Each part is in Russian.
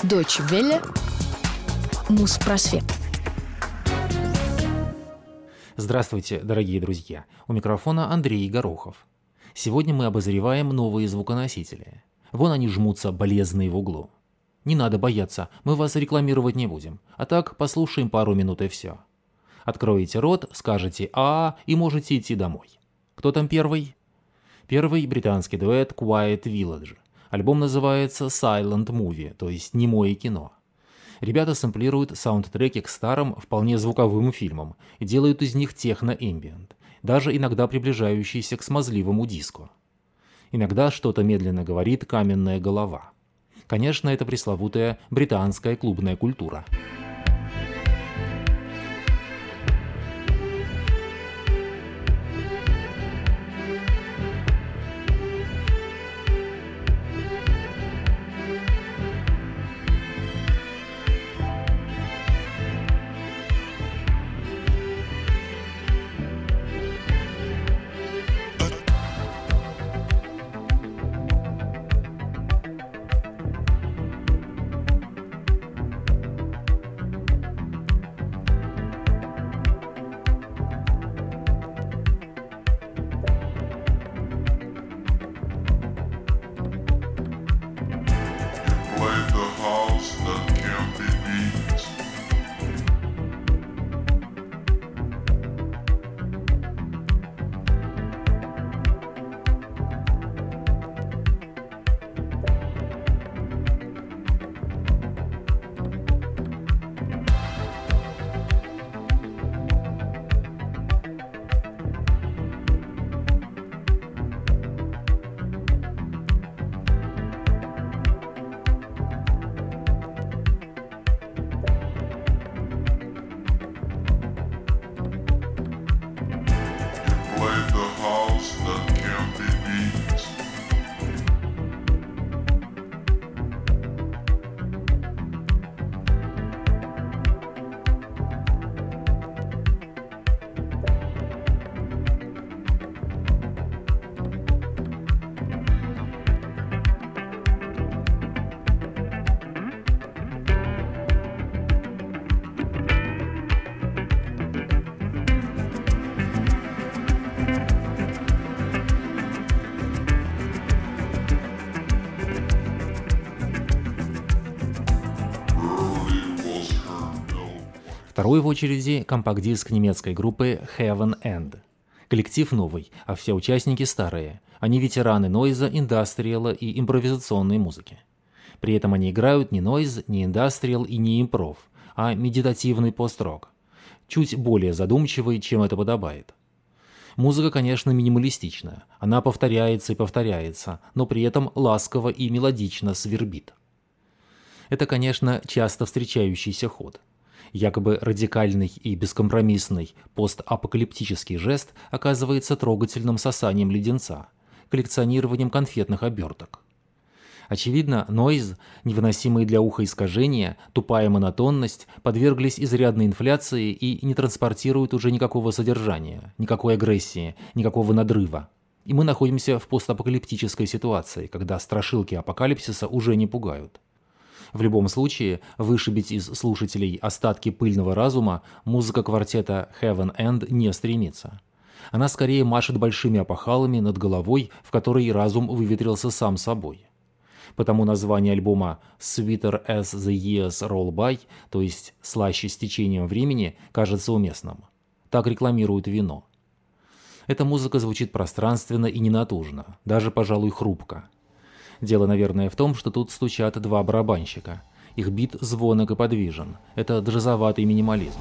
Deutsche Welle. Муспросвет. Здравствуйте, дорогие друзья! У микрофона Андрей Горохов. Сегодня мы обозреваем новые звуконосители. Вон они жмутся, болезные в углу. Не надо бояться, мы вас рекламировать не будем. А так, послушаем пару минут и все. Откроете рот, скажете «а» и можете идти домой. Кто там первый? Первый британский дуэт Quiet Village. Альбом называется Silent Movie, то есть немое кино. Ребята сэмплируют саундтреки к старым, вполне звуковым фильмам и делают из них техно-эмбиент, даже иногда приближающийся к смазливому диско. Иногда что-то медленно говорит каменная голова. Конечно, это пресловутая британская клубная культура. Второй в очереди компакт-диск немецкой группы Heaven End. Коллектив новый, а все участники старые. Они ветераны нойза, индастриала и импровизационной музыки. При этом они играют не нойз, не индастриал и не импров, а медитативный пост-рок. Чуть более задумчивый, чем это подобает. Музыка, конечно, минималистичная. Она повторяется и повторяется, но при этом ласково и мелодично свербит. Это, конечно, часто встречающийся ход. Якобы радикальный и бескомпромиссный постапокалиптический жест оказывается трогательным сосанием леденца, коллекционированием конфетных оберток. Очевидно, нойз, невыносимые для уха искажения, тупая монотонность подверглись изрядной инфляции и не транспортируют уже никакого содержания, никакой агрессии, никакого надрыва. И мы находимся в постапокалиптической ситуации, когда страшилки апокалипсиса уже не пугают. В любом случае, вышибить из слушателей остатки пыльного разума музыка квартета Heaven End не стремится. Она скорее машет большими опахалами над головой, в которой разум выветрился сам собой. Потому название альбома «Sweeter as the years roll by», то есть «слаще с течением времени», кажется уместным. Так рекламируют вино. Эта музыка звучит пространственно и ненатужно, даже, пожалуй, хрупко. Дело, наверное, в том, что тут стучат два барабанщика. Их бит звонок и подвижен. Это джазоватый минимализм.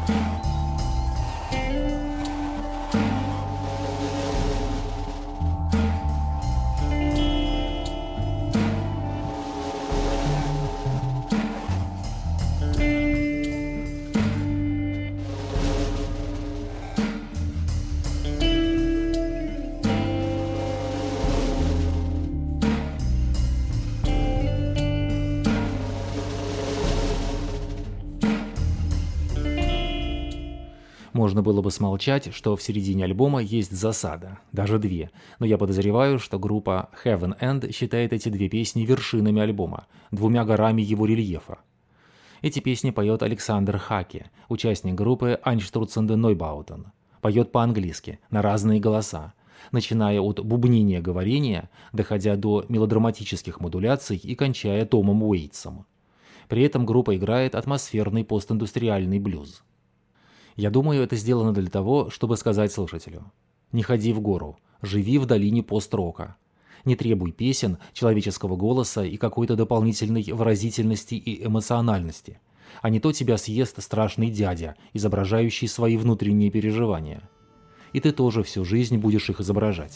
Можно было бы смолчать, что в середине альбома есть засада, даже две, но я подозреваю, что группа Heaven End считает эти две песни вершинами альбома, двумя горами его рельефа. Эти песни поет Александр Хаке, участник группы Einstürzende Neubauten. Поет по-английски, на разные голоса, начиная от бубнения-говорения, доходя до мелодраматических модуляций и кончая Томом Уэйтсом. При этом группа играет атмосферный постиндустриальный блюз. Я думаю, это сделано для того, чтобы сказать слушателю: не ходи в гору, живи в долине пост-рока. Не требуй песен, человеческого голоса и какой-то дополнительной выразительности и эмоциональности, а не то тебя съест страшный дядя, изображающий свои внутренние переживания. И ты тоже всю жизнь будешь их изображать.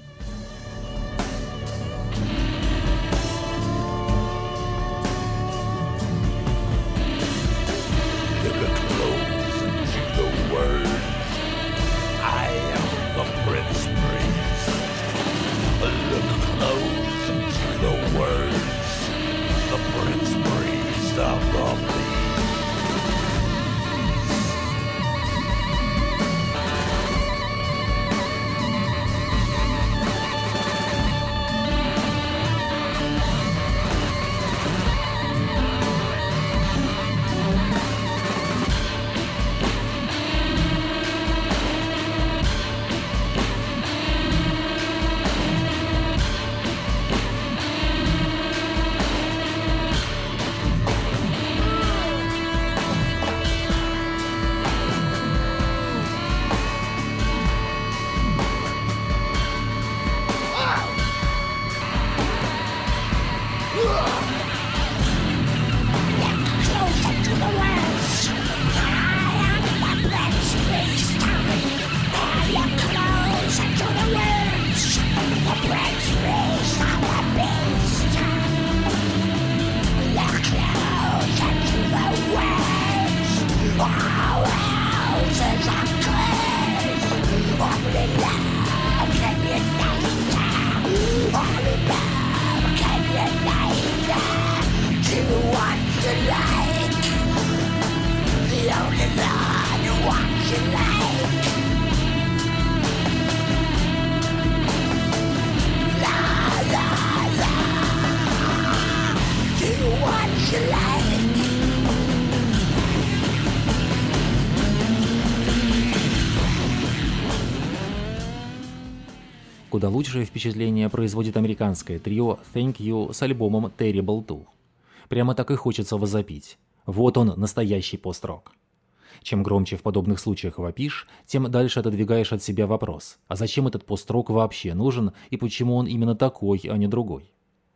Куда лучшее впечатление производит американское трио Thank You с альбомом Terrible 2. Прямо так и хочется возопить. Вот он, настоящий пост-рок. Чем громче в подобных случаях вопишь, тем дальше отодвигаешь от себя вопрос: а зачем этот пост-рок вообще нужен и почему он именно такой, а не другой?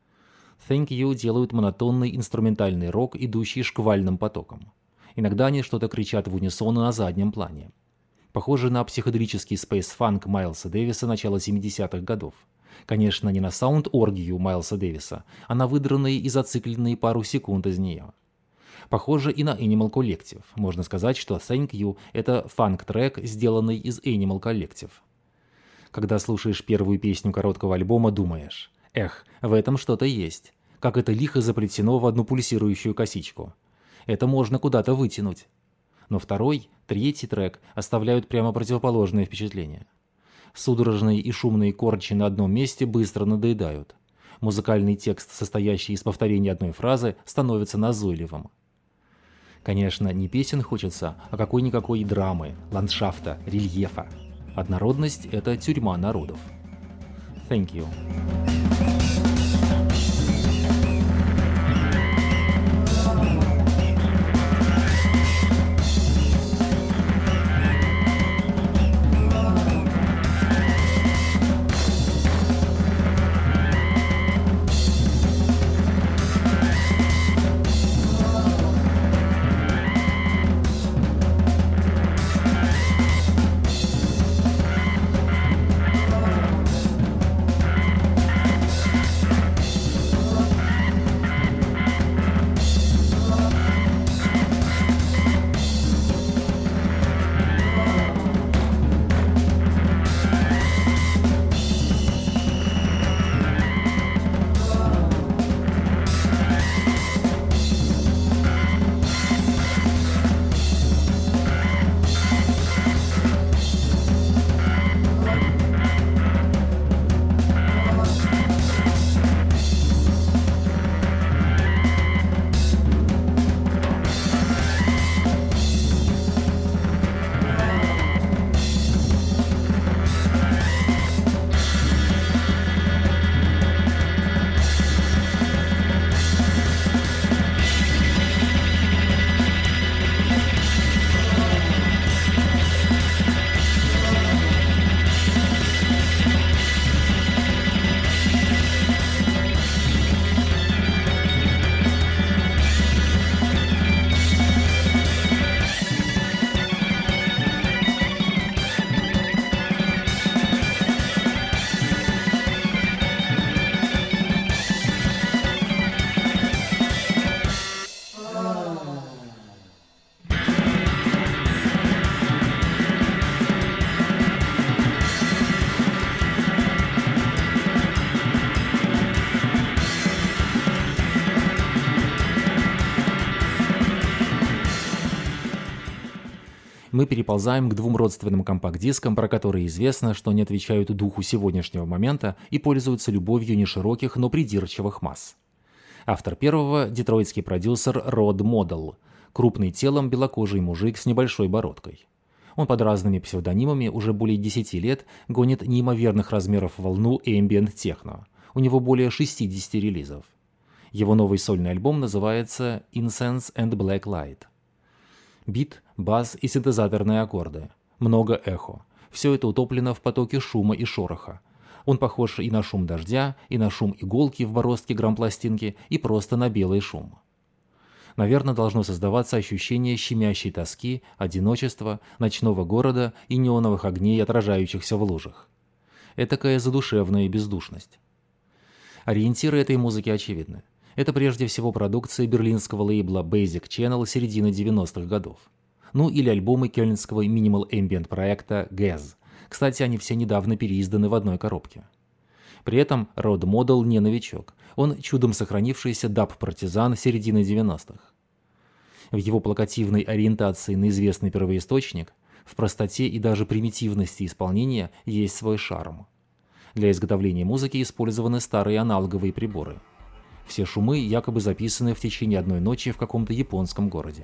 Thank You делают монотонный инструментальный рок, идущий шквальным потоком. Иногда они что-то кричат в унисон на заднем плане. Похоже на психоделический спейс-фанк Майлса Дэвиса начала 70-х годов. Конечно, не на саунд-оргию Майлса Дэвиса, а на выдранные и зацикленные пару секунд из нее. Похоже и на Animal Collective. Можно сказать, что Thank You — это фанк-трек, сделанный из Animal Collective. Когда слушаешь первую песню короткого альбома, думаешь: эх, в этом что-то есть. Как это лихо заплетено в одну пульсирующую косичку. Это можно куда-то вытянуть. Но второй, третий трек оставляют прямо противоположное впечатление. Судорожные и шумные корчи на одном месте быстро надоедают. Музыкальный текст, состоящий из повторения одной фразы, становится назойливым. Конечно, не песен хочется, а какой-никакой драмы, ландшафта, рельефа. Однородность — это тюрьма народов. Thank you. Мы переползаем к двум родственным компакт-дискам, про которые известно, что они отвечают духу сегодняшнего момента и пользуются любовью не широких, но придирчивых масс. Автор первого – детройтский продюсер Род Модел, крупный телом белокожий мужик с небольшой бородкой. Он под разными псевдонимами уже более 10 лет гонит неимоверных размеров волну ambient техно. У него более 60 релизов. Его новый сольный альбом называется «Incense and Black Light». Бит, бас и синтезаторные аккорды. Много эхо. Все это утоплено в потоке шума и шороха. Он похож и на шум дождя, и на шум иголки в бороздке грампластинки, и просто на белый шум. Наверное, должно создаваться ощущение щемящей тоски, одиночества, ночного города и неоновых огней, отражающихся в лужах. Этакая задушевная бездушность. Ориентиры этой музыки очевидны. Это прежде всего продукция берлинского лейбла Basic Channel середины 90-х годов. Ну или альбомы кёльнского Minimal Ambient проекта Gaz. Кстати, они все недавно переизданы в одной коробке. При этом Род Модел не новичок. Он чудом сохранившийся даб-партизан середины 90-х. В его плакативной ориентации на известный первоисточник, в простоте и даже примитивности исполнения есть свой шарм. Для изготовления музыки использованы старые аналоговые приборы. Все шумы якобы записаны в течение одной ночи в каком-то японском городе.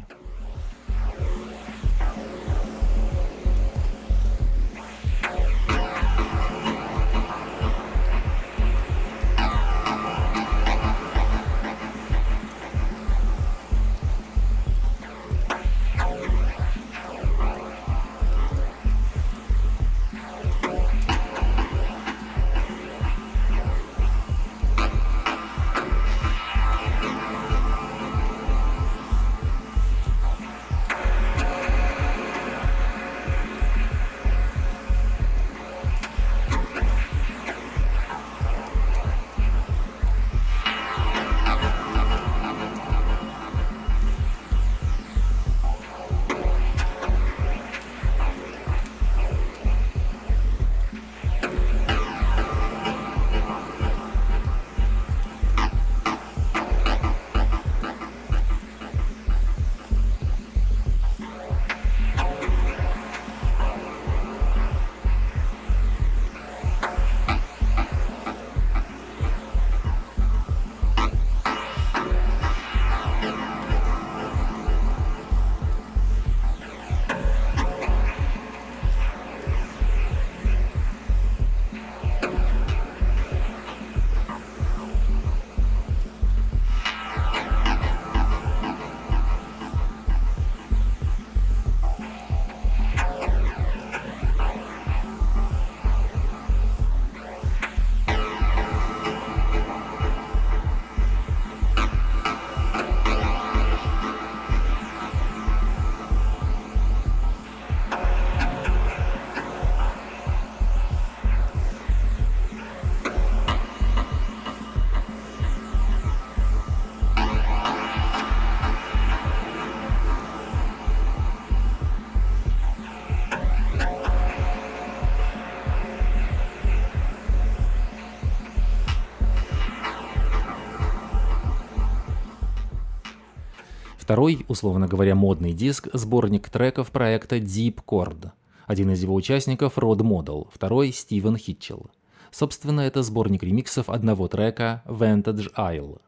Второй, условно говоря, модный диск – сборник треков проекта Deep Chord. Один из его участников – Род Модел, второй – Стивен Хитчелл. Собственно, это сборник ремиксов одного трека Vantage Isle.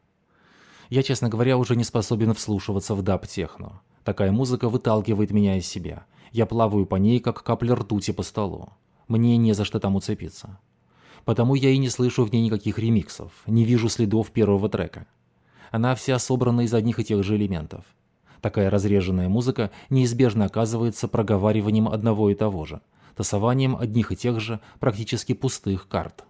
Я, честно говоря, уже не способен вслушиваться в даб-техно. Такая музыка выталкивает меня из себя. Я плаваю по ней, как капля ртути по столу. Мне не за что там уцепиться. Потому я и не слышу в ней никаких ремиксов, не вижу следов первого трека. Она вся собрана из одних и тех же элементов. Такая разреженная музыка неизбежно оказывается проговариванием одного и того же, тасованием одних и тех же практически пустых карт.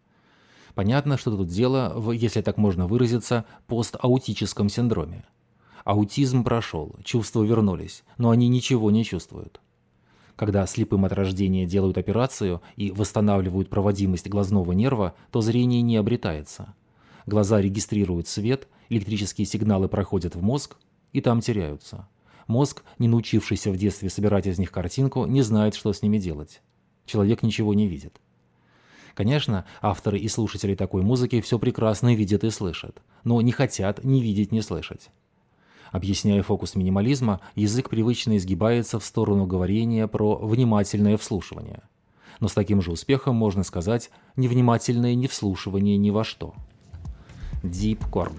Понятно, что тут дело в, если так можно выразиться, пост-аутическом синдроме. Аутизм прошел, чувства вернулись, но они ничего не чувствуют. Когда слепым от рождения делают операцию и восстанавливают проводимость глазного нерва, то зрение не обретается. Глаза регистрируют свет, электрические сигналы проходят в мозг и там теряются. Мозг, не научившийся в детстве собирать из них картинку, не знает, что с ними делать. Человек ничего не видит. Конечно, авторы и слушатели такой музыки все прекрасно видят и слышат, но не хотят ни видеть, ни слышать. Объясняя фокус минимализма, язык привычно изгибается в сторону говорения про внимательное вслушивание. Но с таким же успехом можно сказать невнимательное невслушивание ни во что. Deep Chord.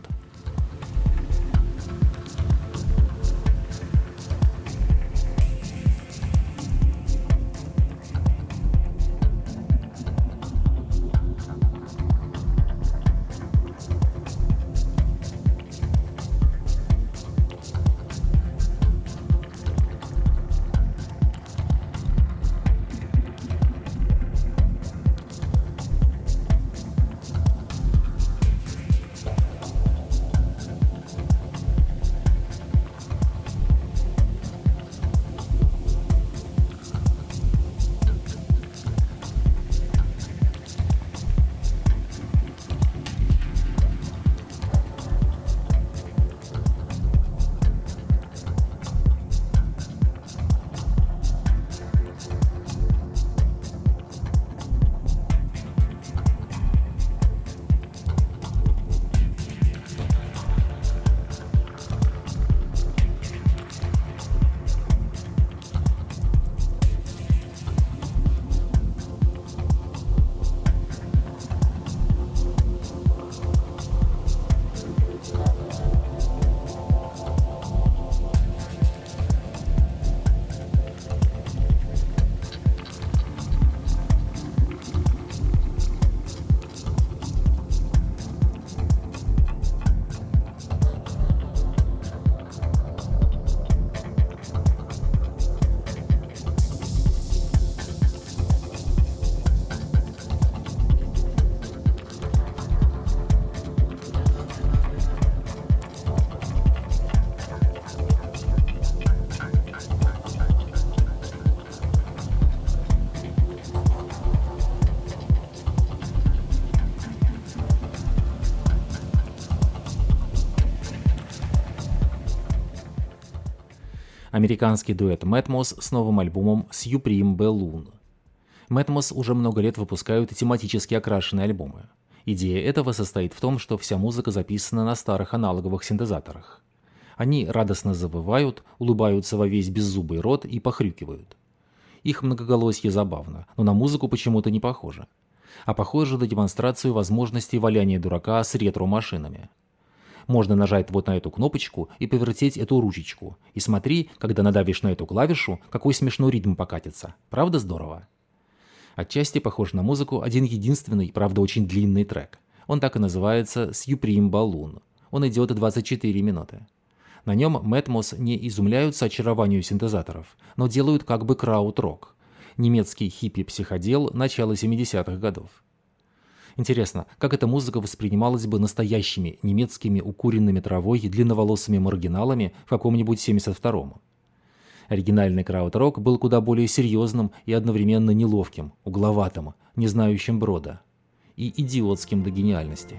Американский дуэт Matmos с новым альбомом Supreme Balloon. Matmos уже много лет выпускают тематически окрашенные альбомы. Идея этого состоит в том, что вся музыка записана на старых аналоговых синтезаторах. Они радостно завывают, улыбаются во весь беззубый рот и похрюкивают. Их многоголосье забавно, но на музыку почему-то не похоже. А похоже на демонстрацию возможностей валяния дурака с ретро-машинами. Можно нажать вот на эту кнопочку и повертеть эту ручечку. И смотри, когда надавишь на эту клавишу, какой смешной ритм покатится. Правда здорово? Отчасти похож на музыку один единственный, правда очень длинный трек. Он так и называется Supreme Balloon. Он идет 24 минуты. На нем Matmos не изумляются очарованию синтезаторов, но делают как бы крауд-рок. Немецкий хиппи-психодел начала 70-х годов. Интересно, как эта музыка воспринималась бы настоящими немецкими укуренными травой и длинноволосыми маргиналами в каком-нибудь 72-м? Оригинальный крауд-рок был куда более серьезным и одновременно неловким, угловатым, не знающим брода и идиотским до гениальности.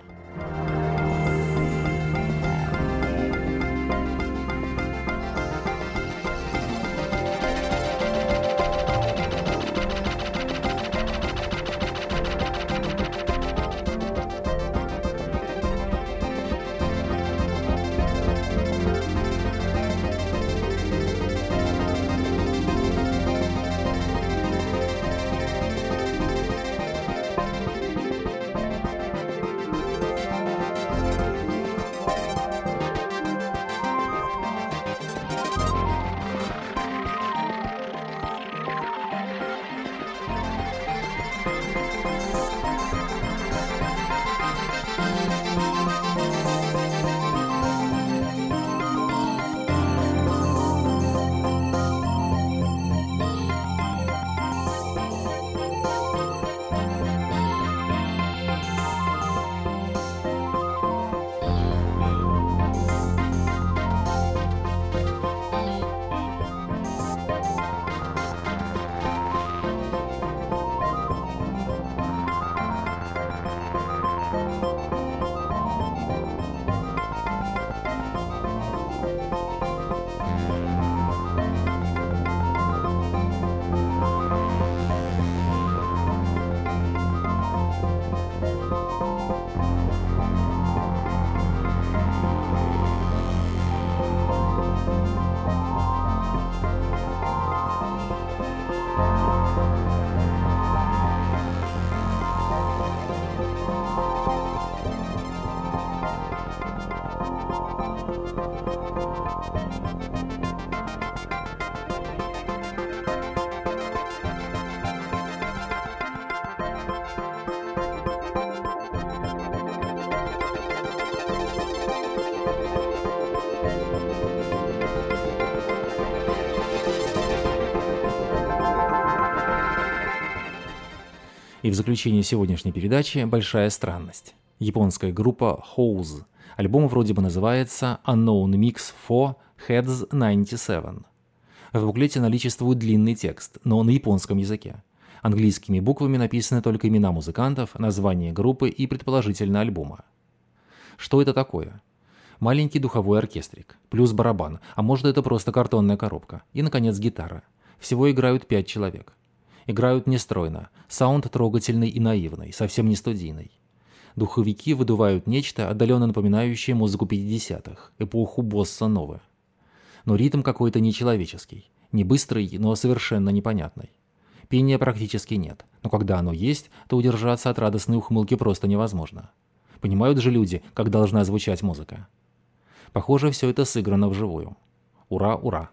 И в заключение сегодняшней передачи большая странность. Японская группа Hose. Альбом вроде бы называется Unknown Mix for Heads 97. В буклете наличествует длинный текст, но на японском языке. Английскими буквами написаны только имена музыкантов, название группы и предположительно альбома. Что это такое? Маленький духовой оркестрик, плюс барабан, а может это просто картонная коробка. И, наконец, гитара. Всего играют 5 человек. Играют нестройно, саунд трогательный и наивный, совсем не студийный. Духовики выдувают нечто, отдаленно напоминающее музыку 50-х, эпоху босса-новы. Но ритм какой-то нечеловеческий, не быстрый, но совершенно непонятный. Пения практически нет, но когда оно есть, то удержаться от радостной ухмылки просто невозможно. Понимают же люди, как должна звучать музыка. Похоже, все это сыграно вживую. Ура, ура!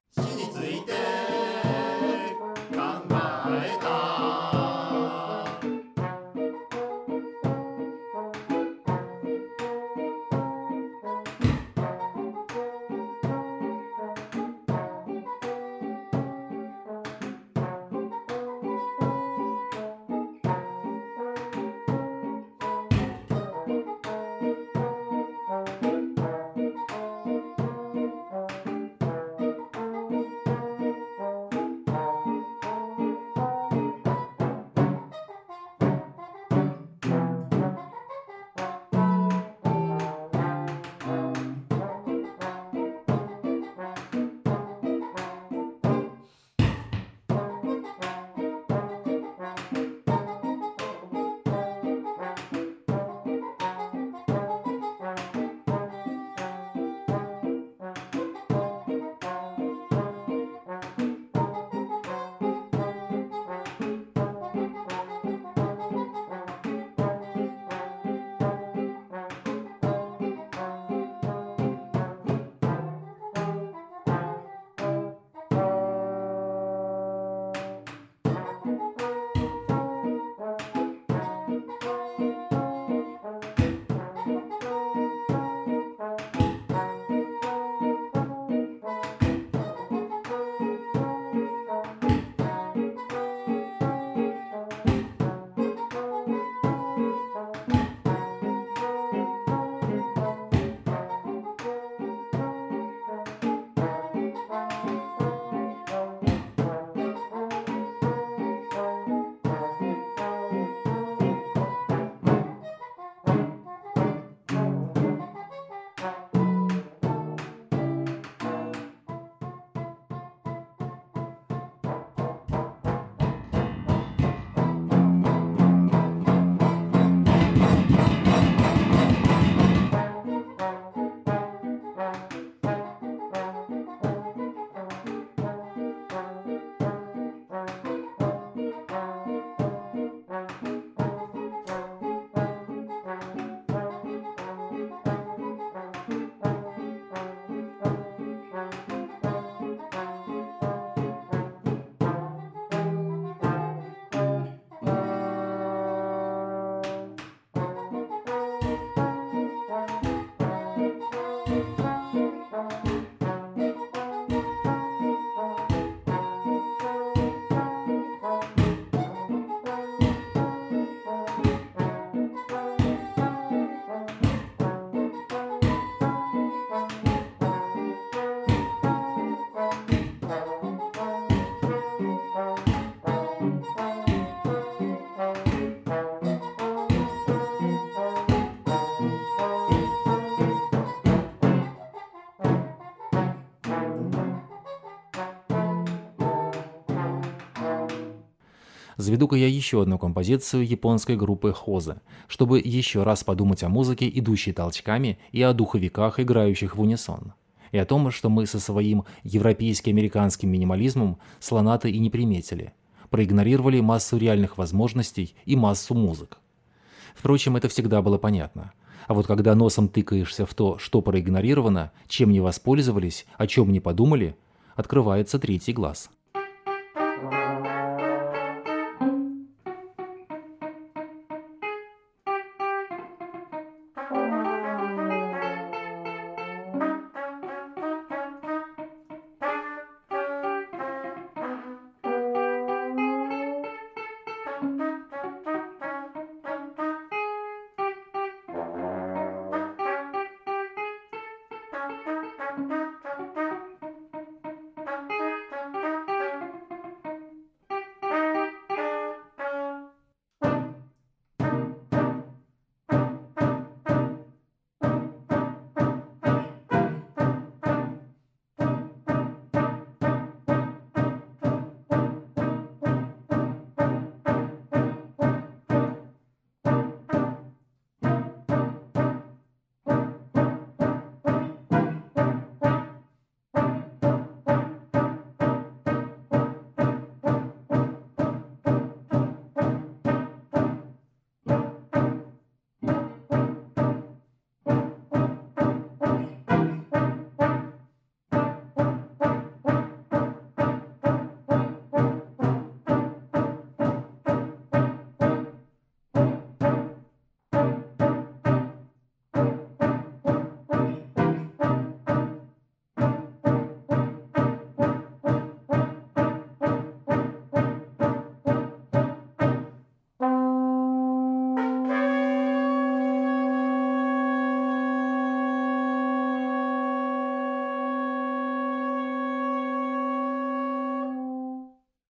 Заведу-ка я еще одну композицию японской группы Hose, чтобы еще раз подумать о музыке, идущей толчками, и о духовиках, играющих в унисон. И о том, что мы со своим европейско-американским минимализмом слона-то и не приметили. Проигнорировали массу реальных возможностей и массу музык. Впрочем, это всегда было понятно. А вот когда носом тыкаешься в то, что проигнорировано, чем не воспользовались, о чем не подумали, открывается третий глаз.